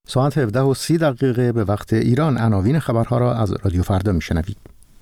ساعت 17:30 به وقت ایران. عناوین خبرها را از رادیو فردا میشنوید.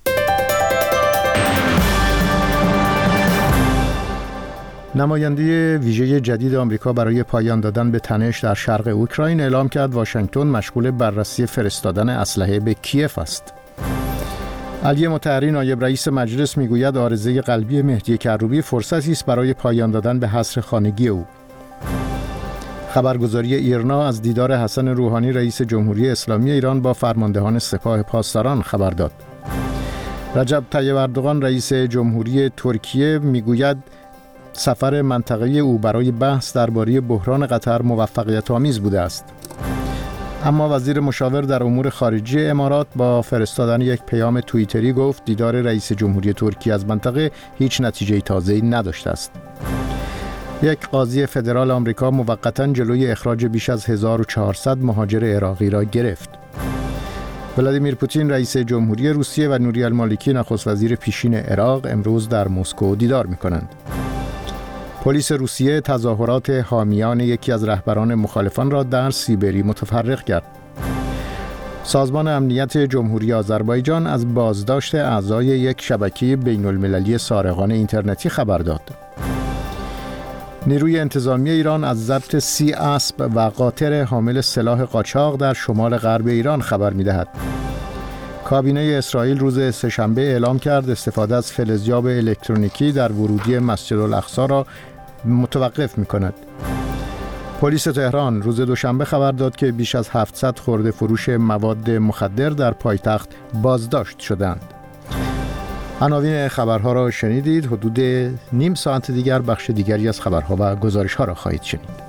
نماینده ویژه جدید آمریکا برای پایان دادن به تنش در شرق اوکراین اعلام کرد واشنگتن مشغول بررسی فرستادن اسلحه به کیف است. علی مطهری نایب رئیس مجلس میگوید عارضه قلبی مهدی کروبی فرصتی است برای پایان دادن به حصر خانگی او. خبرگزاری ایرنا از دیدار حسن روحانی رئیس جمهوری اسلامی ایران با فرماندهان سپاه پاسداران خبر داد. رجب طیب اردوغان رئیس جمهوری ترکیه میگوید سفر منطقه‌ای او برای بحث درباره بحران قطر موفقیت آمیز بوده است. اما وزیر مشاور در امور خارجه امارات با فرستادن یک پیام توییتری گفت دیدار رئیس جمهوری ترکیه از منطقه هیچ نتیجه تازه‌ای نداشته است. یک قاضی فدرال آمریکا موقتاً جلوی اخراج بیش از 1400 مهاجر عراقی را گرفت. ولادیمیر پوتین رئیس جمهوری روسیه و نوری المالکی نخست وزیر پیشین عراق امروز در مسکو دیدار می‌کنند. پلیس روسیه تظاهرات حامیان یکی از رهبران مخالفان را در سیبری متفرق کرد. سازمان امنیت جمهوری آذربایجان از بازداشت اعضای یک شبکه بین‌المللی سارقان اینترنتی خبر داد. نیروی انتظامی ایران از ضبط 30 اسب و قاطر حامل سلاح قاچاق در شمال غرب ایران خبر می‌دهد. کابینه اسرائیل روز سه‌شنبه اعلام کرد استفاده از فلزیاب الکترونیکی در ورودی مسجد الاقصی را متوقف می‌کند. پلیس تهران روز دوشنبه خبر داد که بیش از 700 خرده فروش مواد مخدر در پایتخت بازداشت شدند. عناوین خبرها را شنیدید. حدود نیم ساعت دیگر بخش دیگری از خبرها و گزارش‌ها را خواهید شنید.